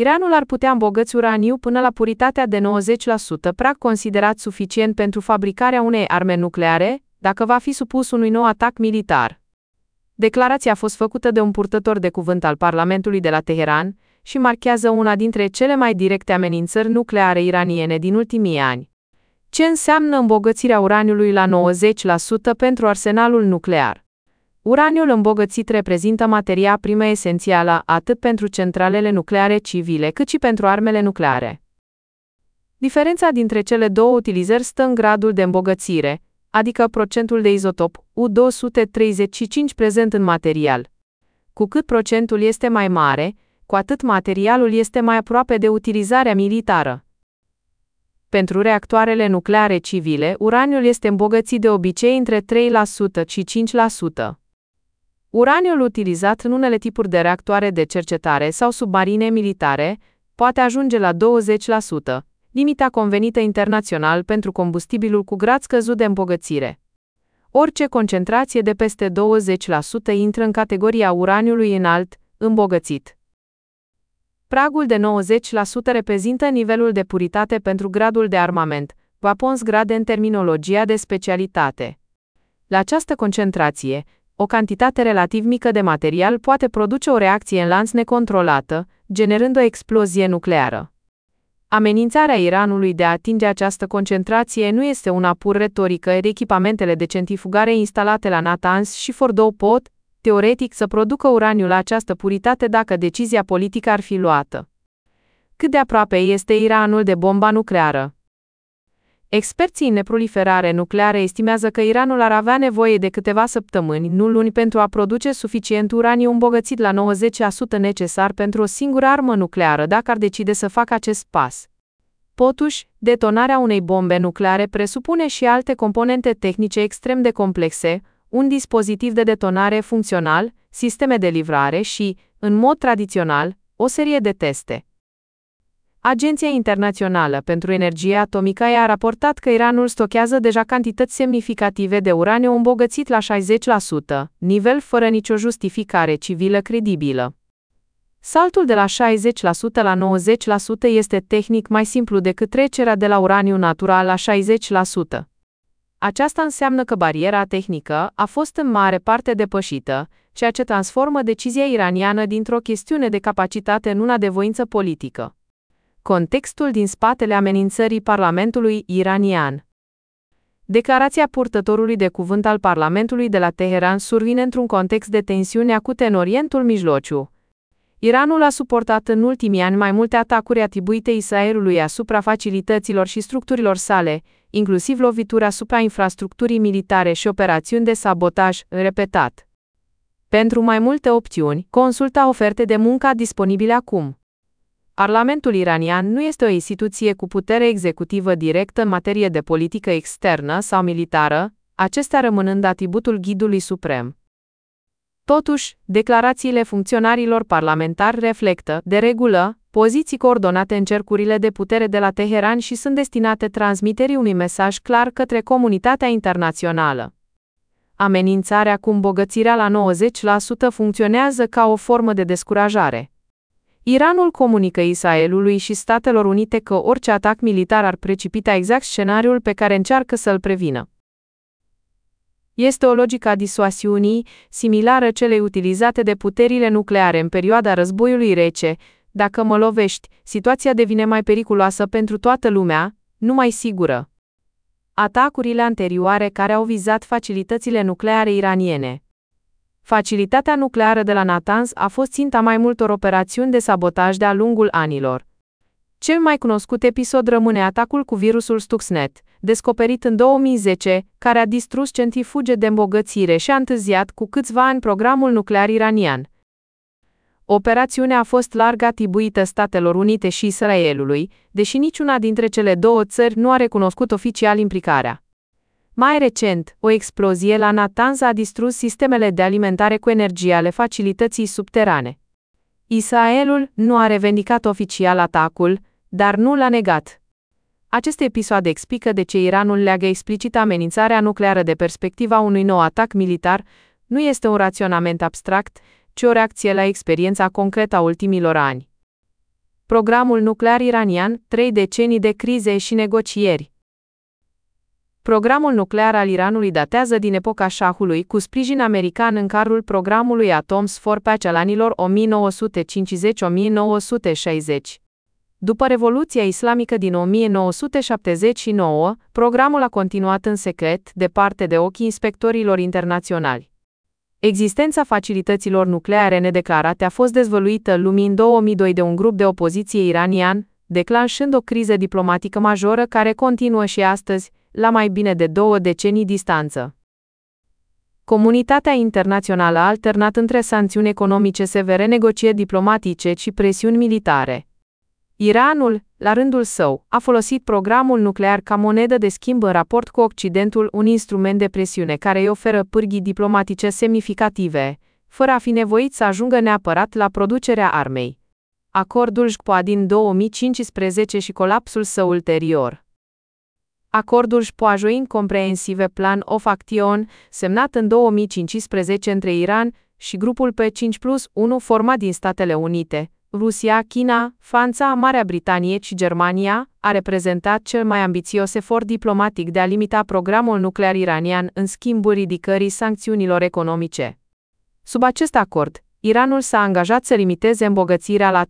Iranul ar putea îmbogăți uraniu până la puritatea de 90%, prag considerat suficient pentru fabricarea unei arme nucleare, dacă va fi supus unui nou atac militar. Declarația a fost făcută de un purtător de cuvânt al Parlamentului de la Teheran și marchează una dintre cele mai directe amenințări nucleare iraniene din ultimii ani. Ce înseamnă îmbogățirea uraniului la 90% pentru arsenalul nuclear? Uraniul îmbogățit reprezintă materia primă esențială atât pentru centralele nucleare civile cât și pentru armele nucleare. Diferența dintre cele două utilizări stă în gradul de îmbogățire, adică procentul de izotop U-235 prezent în material. Cu cât procentul este mai mare, cu atât materialul este mai aproape de utilizarea militară. Pentru reactoarele nucleare civile, uraniul este îmbogățit de obicei între 3% și 5%. Uraniul utilizat în unele tipuri de reactoare de cercetare sau submarine militare poate ajunge la 20%, limita convenită internațional pentru combustibilul cu grad scăzut de îmbogățire. Orice concentrație de peste 20% intră în categoria uraniului înalt, îmbogățit. Pragul de 90% reprezintă nivelul de puritate pentru gradul de armament, weapons grade în terminologia de specialitate. La această concentrație, o cantitate relativ mică de material poate produce o reacție în lanț necontrolată, generând o explozie nucleară. Amenințarea Iranului de a atinge această concentrație nu este una pur retorică, echipamentele de centrifugare instalate la Natanz și Fordow pot, teoretic, să producă uraniu la această puritate dacă decizia politică ar fi luată. Cât de aproape este Iranul de bomba nucleară? Experții în neproliferare nucleară estimează că Iranul ar avea nevoie de câteva săptămâni, nu luni, pentru a produce suficient uraniu îmbogățit la 90% necesar pentru o singură armă nucleară dacă ar decide să facă acest pas. Totuși, detonarea unei bombe nucleare presupune și alte componente tehnice extrem de complexe, un dispozitiv de detonare funcțional, sisteme de livrare și, în mod tradițional, o serie de teste. Agenția Internațională pentru Energie Atomică a raportat că Iranul stochează deja cantități semnificative de uraniu îmbogățit la 60%, nivel fără nicio justificare civilă credibilă. Saltul de la 60% la 90% este tehnic mai simplu decât trecerea de la uraniu natural la 60%. Aceasta înseamnă că bariera tehnică a fost în mare parte depășită, ceea ce transformă decizia iraniană dintr-o chestiune de capacitate în una de voință politică. Contextul din spatele amenințării Parlamentului iranian. Declarația purtătorului de cuvânt al Parlamentului de la Teheran survine într-un context de tensiuni acute în Orientul Mijlociu. Iranul a suportat în ultimii ani mai multe atacuri atribuite Israelului asupra facilităților și structurilor sale, inclusiv lovituri asupra infrastructurii militare și operațiuni de sabotaj repetat. Pentru mai multe opțiuni, consulta oferte de muncă disponibile acum. Parlamentul iranian nu este o instituție cu putere executivă directă în materie de politică externă sau militară, acestea rămânând atributul ghidului suprem. Totuși, declarațiile funcționarilor parlamentari reflectă, de regulă, poziții coordonate în cercurile de putere de la Teheran și sunt destinate transmiterii unui mesaj clar către comunitatea internațională. Amenințarea cu îmbogățirea la 90% funcționează ca o formă de descurajare. Iranul comunică Israelului și Statelor Unite că orice atac militar ar precipita exact scenariul pe care încearcă să-l prevină. Este o logică a disuasiunii, similară celei utilizate de puterile nucleare în perioada războiului rece: dacă mă lovești, situația devine mai periculoasă pentru toată lumea, nu mai sigură. Atacurile anterioare care au vizat facilitățile nucleare iraniene. Facilitatea nucleară de la Natanz a fost ținta mai multor operațiuni de sabotaj de-a lungul anilor. Cel mai cunoscut episod rămâne atacul cu virusul Stuxnet, descoperit în 2010, care a distrus centrifuge de îmbogățire și a întârziat cu câțiva ani programul nuclear iranian. Operațiunea a fost larg atribuită Statelor Unite și Israelului, deși niciuna dintre cele două țări nu a recunoscut oficial implicarea. Mai recent, o explozie la Natanz a distrus sistemele de alimentare cu energie ale facilității subterane. Israelul nu a revendicat oficial atacul, dar nu l-a negat. Aceste episoade explică de ce Iranul leagă explicit amenințarea nucleară de perspectiva unui nou atac militar. Nu este un raționament abstract, ci o reacție la experiența concretă a ultimilor ani. Programul nuclear iranian, 3 decenii de crize și negocieri. Programul nuclear al Iranului datează din epoca șahului, cu sprijin american în cadrul programului Atoms for Pace al anilor 1950-1960. După Revoluția Islamică din 1979, programul a continuat în secret, departe de ochii inspectorilor internaționali. Existența facilităților nucleare nedeclarate a fost dezvăluită lumii în 2002 de un grup de opoziție iranian, declanșând o criză diplomatică majoră care continuă și astăzi, la mai bine de 2 decenii distanță. Comunitatea internațională a alternat între sancțiuni economice severe, negocieri diplomatice și presiuni militare. Iranul, la rândul său, a folosit programul nuclear ca monedă de schimb în raport cu Occidentul, un instrument de presiune care îi oferă pârghii diplomatice semnificative, fără a fi nevoit să ajungă neapărat la producerea armei. Acordul JPOA din 2015 și colapsul său ulterior. Acordul JPOA Joint Comprehensive Plan of Action, semnat în 2015 între Iran și grupul P5+1 format din Statele Unite, Rusia, China, Franța, Marea Britanie și Germania, a reprezentat cel mai ambițios efort diplomatic de a limita programul nuclear iranian în schimbul ridicării sancțiunilor economice. Sub acest acord, Iranul s-a angajat să limiteze îmbogățirea la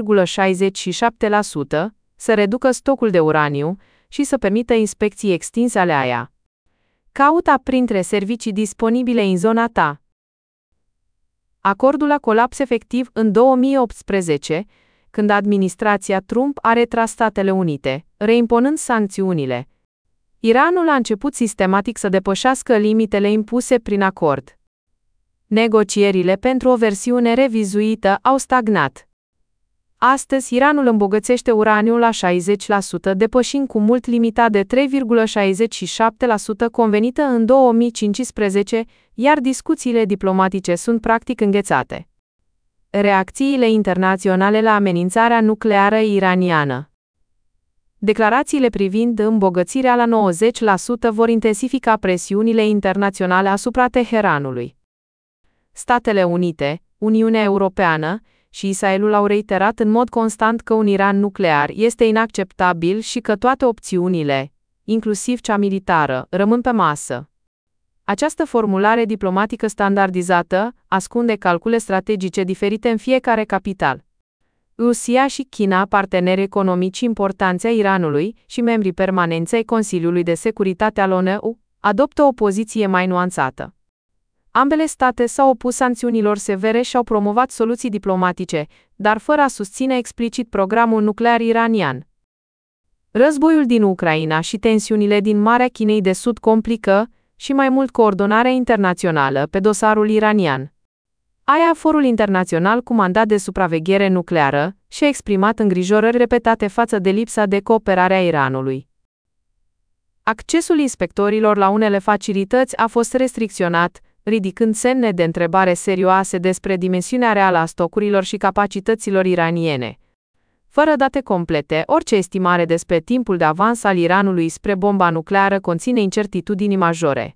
3,67%, să reducă stocul de uraniu și să permită inspecții extinse ale AIA. Caută printre servicii disponibile în zona ta. Acordul a colaps efectiv în 2018, când administrația Trump a retras Statele Unite, reimpunând sancțiunile. Iranul a început sistematic să depășească limitele impuse prin acord. Negocierile pentru o versiune revizuită au stagnat. Astăzi, Iranul îmbogățește uraniul la 60%, depășind cu mult limita de 3,67% convenită în 2015, iar discuțiile diplomatice sunt practic înghețate. Reacțiile internaționale la amenințarea nucleară iraniană. Declarațiile privind îmbogățirea la 90% vor intensifica presiunile internaționale asupra Teheranului. Statele Unite, Uniunea Europeană și Israelul au reiterat în mod constant că un Iran nuclear este inacceptabil și că toate opțiunile, inclusiv cea militară, rămân pe masă. Această formulare diplomatică standardizată ascunde calcule strategice diferite în fiecare capital. Rusia și China, parteneri economici importanți ai Iranului și membrii permanenți ai Consiliului de Securitate al ONU, adoptă o poziție mai nuanțată. Ambele state s-au opus sancțiunilor severe și au promovat soluții diplomatice, dar fără a susține explicit programul nuclear iranian. Războiul din Ucraina și tensiunile din Marea Chinei de Sud complică și mai mult coordonarea internațională pe dosarul iranian. AIA, forul internațional cu mandat de supraveghere nucleară, și-a exprimat îngrijorări repetate față de lipsa de cooperare a Iranului. Accesul inspectorilor la unele facilități a fost restricționat, ridicând semne de întrebare serioase despre dimensiunea reală a stocurilor și capacităților iraniene. Fără date complete, orice estimare despre timpul de avans al Iranului spre bomba nucleară conține incertitudini majore.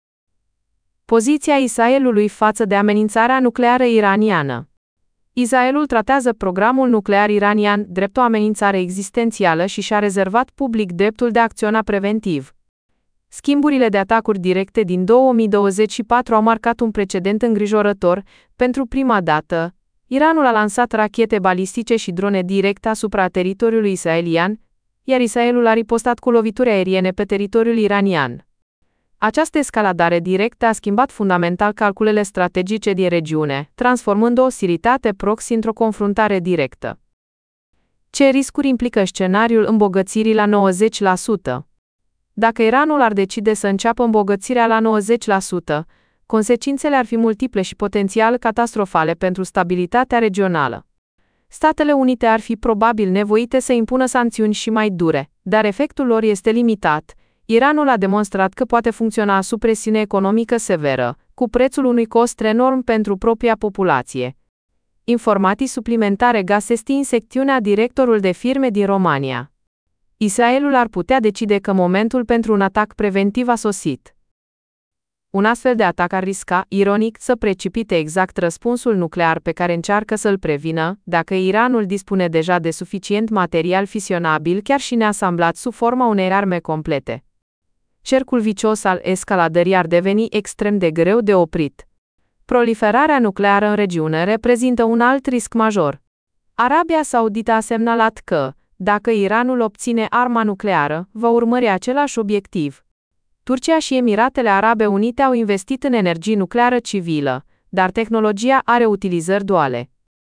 Poziția Israelului față de amenințarea nucleară iraniană. Israelul tratează programul nuclear iranian drept o amenințare existențială și și-a rezervat public dreptul de a acționa preventiv. Schimburile de atacuri directe din 2024 au marcat un precedent îngrijorător. Pentru prima dată, Iranul a lansat rachete balistice și drone direct asupra teritoriului israelian, iar Israelul a ripostat cu lovituri aeriene pe teritoriul iranian. Această escaladare directă a schimbat fundamental calculele strategice din regiune, transformând o ostilitate proxy într-o confruntare directă. Ce riscuri implică scenariul îmbogățirii la 90%? Dacă Iranul ar decide să înceapă îmbogățirea la 90%, consecințele ar fi multiple și potențial catastrofale pentru stabilitatea regională. Statele Unite ar fi probabil nevoite să impună sancțiuni și mai dure, dar efectul lor este limitat. Iranul a demonstrat că poate funcționa sub presiune economică severă, cu prețul unui cost enorm pentru propria populație. Informații suplimentare găsesc în secțiunea directorul de firme din România. Israelul ar putea decide că momentul pentru un atac preventiv a sosit. Un astfel de atac ar risca, ironic, să precipite exact răspunsul nuclear pe care încearcă să-l prevină, dacă Iranul dispune deja de suficient material fisionabil chiar și neasamblat sub forma unei arme complete. Cercul vicios al escaladării ar deveni extrem de greu de oprit. Proliferarea nucleară în regiune reprezintă un alt risc major. Arabia Saudită a semnalat că, dacă Iranul obține arma nucleară, va urmări același obiectiv. Turcia și Emiratele Arabe Unite au investit în energie nucleară civilă, dar tehnologia are utilizări duale.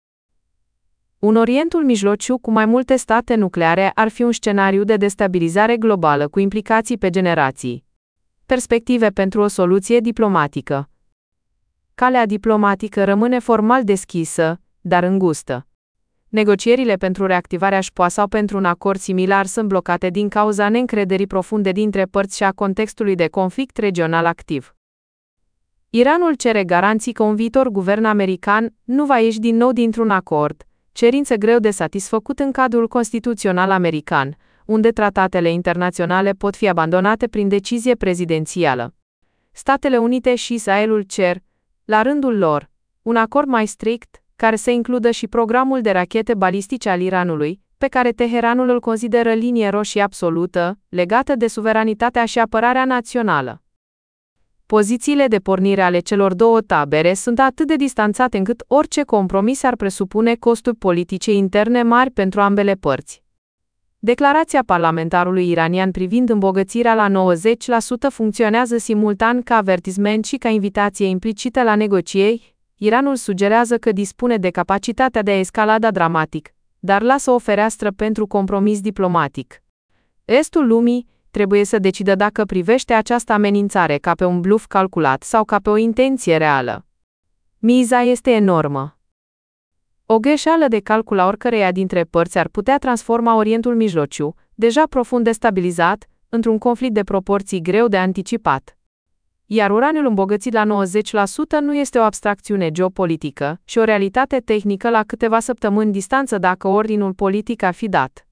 Un Orientul Mijlociu cu mai multe state nucleare ar fi un scenariu de destabilizare globală cu implicații pe generații. Perspective pentru o soluție diplomatică. Calea diplomatică rămâne formal deschisă, dar îngustă. Negocierile pentru reactivarea SPOA sau pentru un acord similar sunt blocate din cauza neîncrederii profunde dintre părți și a contextului de conflict regional activ. Iranul cere garanții că un viitor guvern american nu va ieși din nou dintr-un acord, cerință greu de satisfăcut în cadrul constituțional american, unde tratatele internaționale pot fi abandonate prin decizie prezidențială. Statele Unite și Israelul cer, la rândul lor, un acord mai strict, care să includă și programul de rachete balistice al Iranului, pe care Teheranul îl consideră linie roșie absolută, legată de suveranitatea și apărarea națională. Pozițiile de pornire ale celor două tabere sunt atât de distanțate încât orice compromis ar presupune costuri politice interne mari pentru ambele părți. Declarația parlamentarului iranian privind îmbogățirea la 90% funcționează simultan ca avertisment și ca invitație implicită la negocieri. Iranul sugerează că dispune de capacitatea de a escalada dramatic, dar lasă o fereastră pentru compromis diplomatic. Restul lumii trebuie să decidă dacă privește această amenințare ca pe un bluf calculat sau ca pe o intenție reală. Miza este enormă. O greșeală de calcul a oricăreia dintre părți ar putea transforma Orientul Mijlociu, deja profund destabilizat, într-un conflict de proporții greu de anticipat. Iar uraniul îmbogățit la 90% nu este o abstracțiune geopolitică, ci o realitate tehnică la câteva săptămâni distanță dacă ordinul politic ar fi dat.